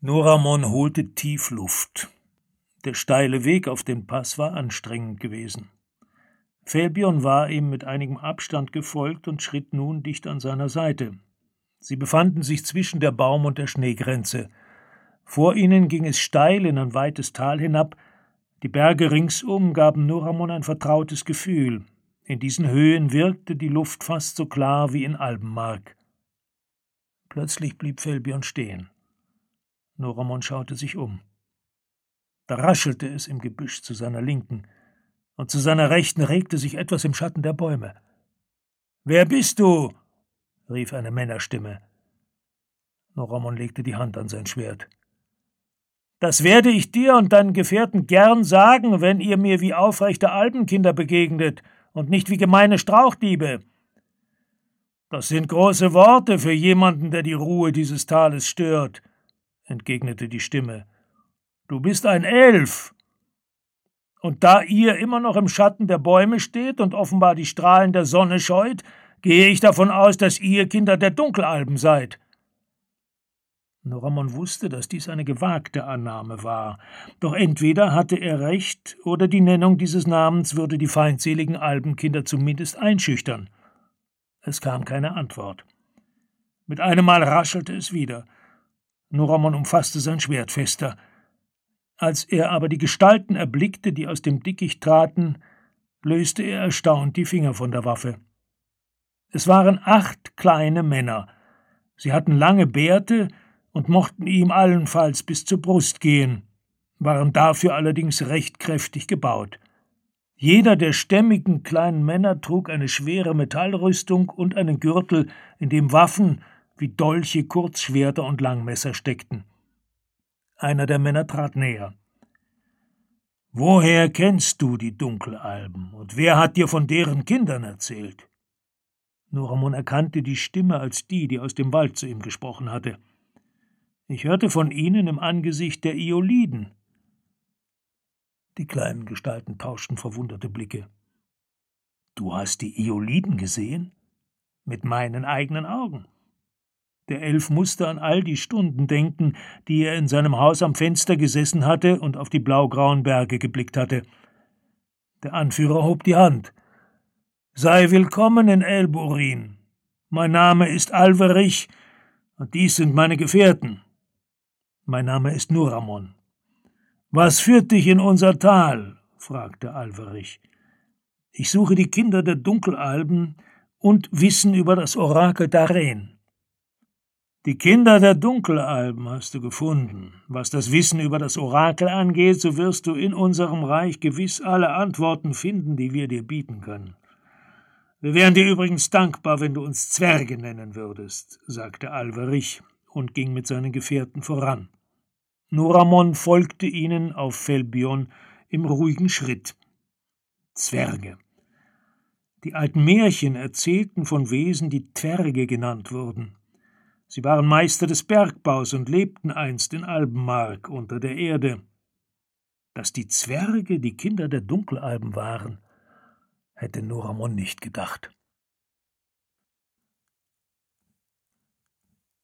Noramon holte tief Luft. Der steile Weg auf den Pass war anstrengend gewesen. Felbion war ihm mit einigem Abstand gefolgt und schritt nun dicht an seiner Seite. Sie befanden sich zwischen der Baum- und der Schneegrenze. Vor ihnen ging es steil in ein weites Tal hinab. Die Berge ringsum gaben Noramon ein vertrautes Gefühl. In diesen Höhen wirkte die Luft fast so klar wie in Albenmark. Plötzlich blieb Felbion stehen. Noramon schaute sich um. Da raschelte es im Gebüsch zu seiner Linken, und zu seiner Rechten regte sich etwas im Schatten der Bäume. »Wer bist du?« rief eine Männerstimme. Noramon legte die Hand an sein Schwert. »Das werde ich dir und deinen Gefährten gern sagen, wenn ihr mir wie aufrechte Albenkinder begegnet und nicht wie gemeine Strauchdiebe.« »Das sind große Worte für jemanden, der die Ruhe dieses Tales stört«, entgegnete die Stimme. »Du bist ein Elf. Und da ihr immer noch im Schatten der Bäume steht und offenbar die Strahlen der Sonne scheut, gehe ich davon aus, dass ihr Kinder der Dunkelalben seid.« Noramon wusste, dass dies eine gewagte Annahme war, doch entweder hatte er recht, oder die Nennung dieses Namens würde die feindseligen Albenkinder zumindest einschüchtern. Es kam keine Antwort. Mit einem Mal raschelte es wieder. Noramon umfasste sein Schwert fester. Als er aber die Gestalten erblickte, die aus dem Dickicht traten, löste er erstaunt die Finger von der Waffe. Es waren 8 kleine Männer. Sie hatten lange Bärte und mochten ihm allenfalls bis zur Brust gehen, waren dafür allerdings recht kräftig gebaut. Jeder der stämmigen kleinen Männer trug eine schwere Metallrüstung und einen Gürtel, in dem Waffen wie Dolche, Kurzschwerter und Langmesser steckten. Einer der Männer trat näher. »Woher kennst du die Dunkelalben, und wer hat dir von deren Kindern erzählt?« Noramon erkannte die Stimme als die aus dem Wald zu ihm gesprochen hatte. »Ich hörte von ihnen im Angesicht der Ioliden.« Die kleinen Gestalten tauschten verwunderte Blicke. »Du hast die Ioliden gesehen?« »Mit meinen eigenen Augen.« Der Elf musste an all die Stunden denken, die er in seinem Haus am Fenster gesessen hatte und auf die blaugrauen Berge geblickt hatte. Der Anführer hob die Hand. »Sei willkommen in Elburin. Mein Name ist Alverich, und dies sind meine Gefährten. Mein Name ist Noramon.« »Was führt dich in unser Tal?« fragte Alverich. »Ich suche die Kinder der Dunkelalben und Wissen über das Orakel Daren.« »Die Kinder der Dunkelalben hast du gefunden. Was das Wissen über das Orakel angeht, so wirst du in unserem Reich gewiss alle Antworten finden, die wir dir bieten können. Wir wären dir übrigens dankbar, wenn du uns Zwerge nennen würdest«, sagte Alverich und ging mit seinen Gefährten voran. Noramon folgte ihnen auf Felbion im ruhigen Schritt. Zwerge. Die alten Märchen erzählten von Wesen, die Zwerge genannt wurden. Sie waren Meister des Bergbaus und lebten einst in Albenmark unter der Erde. Dass die Zwerge die Kinder der Dunkelalben waren, hätte Noramon nicht gedacht.